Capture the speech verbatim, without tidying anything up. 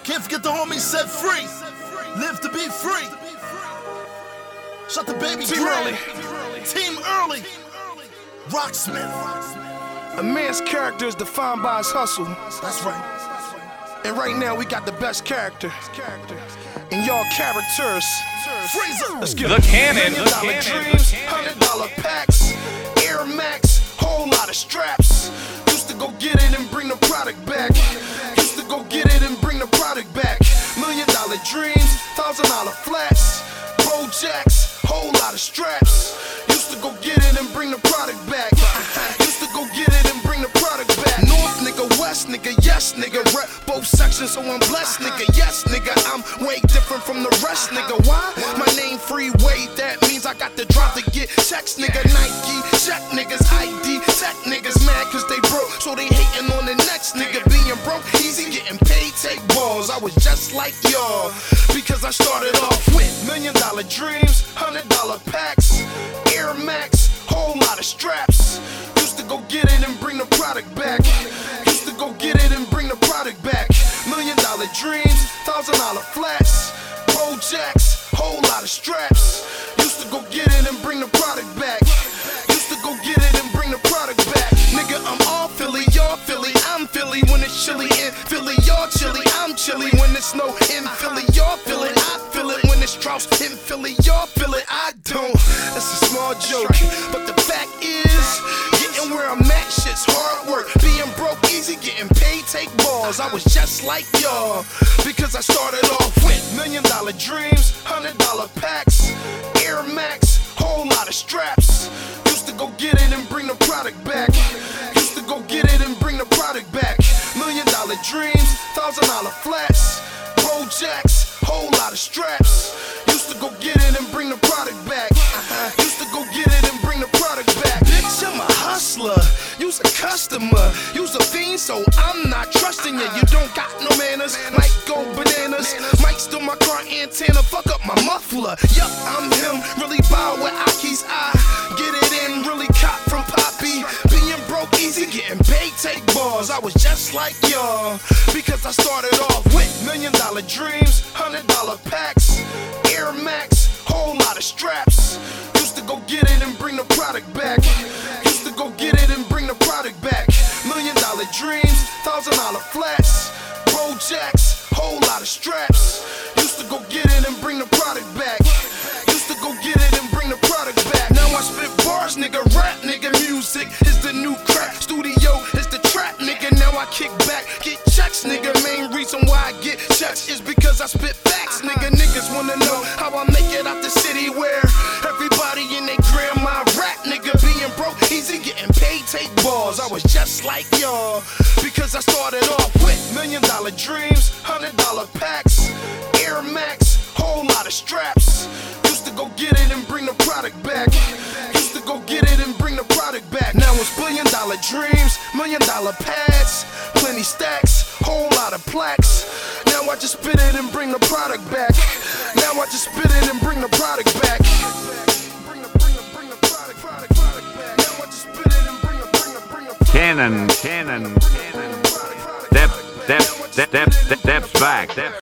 Can't forget the homies Set Free. Live to be free. Shut the baby Team Early. Team Early. Rocksmith. A man's character is defined by his hustle. That's right. And right now we got the best character. And y'all characters. Freezer. Let's get The it. Cannon. Million The dollar Cannon. dreams, hundred dollar packs, Air Max, whole lot of straps. Used to go get it and bring the product back. Used to go get it and bring the product back. Million dollar dreams, thousand dollar flats, Bojacks, whole lot of straps. Used to go get it and bring the product back. Used to go get it and bring the product back. North nigga, West nigga, yes nigga, rep both sections, so I'm blessed nigga, yes nigga. I'm way different from the rest nigga. Why? My name Freeway, that means I got the drop to get checks nigga. Nike, check niggas, I D, tech niggas mad cause they broke, so they hating on the next nigga. Being broke, easy, getting paid, take balls. I was just like y'all, because I started off with million dollar dreams, hundred dollar packs, Air Max, whole lot of straps. Used to go get it and bring the product back. Used to go get it and bring the product back. Million dollar dreams, thousand dollar flats, Bojacks, whole lot of straps. Used to go get it and bring the product back. Used to go get it and bring the product back. Nigga, I'm all Philly, y'all Philly, I'm Philly. When it's chilly in Philly, y'all chilly, I'm chilly. When it's snow in Philly, y'all feel it, I feel it. When it's droughts in Philly, y'all feel it, I don't. That's a small joke, but the fact is, getting where I'm at, shit's hard work. Being broke, easy, getting paid, take balls. I was just like y'all, because I started off with million dollar dreams, hundred dollar packs, Air Max, whole lot of straps. Used to go get it and bring the product back. Used to go get it and bring the product back. Million dollar dreams, thousand dollar flats, Bojacks, whole lot of straps. Used to go get it and bring the product back. Used to go get it and bring the product back. Bitch, I'm a hustler, you's a customer, you's a fiend, so I'm not trusting you. You don't got no manners, might go bananas, might steal my car antenna, fuck up my muffler. Yup, I'm him, really bow with Aki's eye. Get it in, really cop from Poppy. Being broke, easy, getting paid, take balls. I was just like y'all, because I started off with million dollar dreams, hundred dollar packs, Air Max, whole lot of straps. Used to go get it and bring the product back. Used to go get it and bring the product back. Million dollar dreams, thousand dollar flats, Bojacks, whole lot of straps. Used to go get it and bring the product back. Used to go get it and bring the product back. Now I spit bars, nigga, rap, nigga. Music is the new crack. Studio is the trap, nigga. Now I kick back, get checks, nigga. Main reason why I get checks is because I spit facts, nigga. Niggas wanna know how I make it out the city where everybody in their grandma rap, nigga. Being broke, easy, getting paid, take balls. I was just like y'all, because I started off with million dollar dreams, hundred dollar packs, Air Max, whole lot of straps. Used to go get it and bring the product back. Used to go get it and bring the product back. Now it's billion dollar dreams, million dollar pads, plenty stacks, whole lot of plaques. Now I just spit it and bring the product back. Now I just spit it and bring the product back. Cannon, Cannon, Cannon. Step, step, step, step, steps back.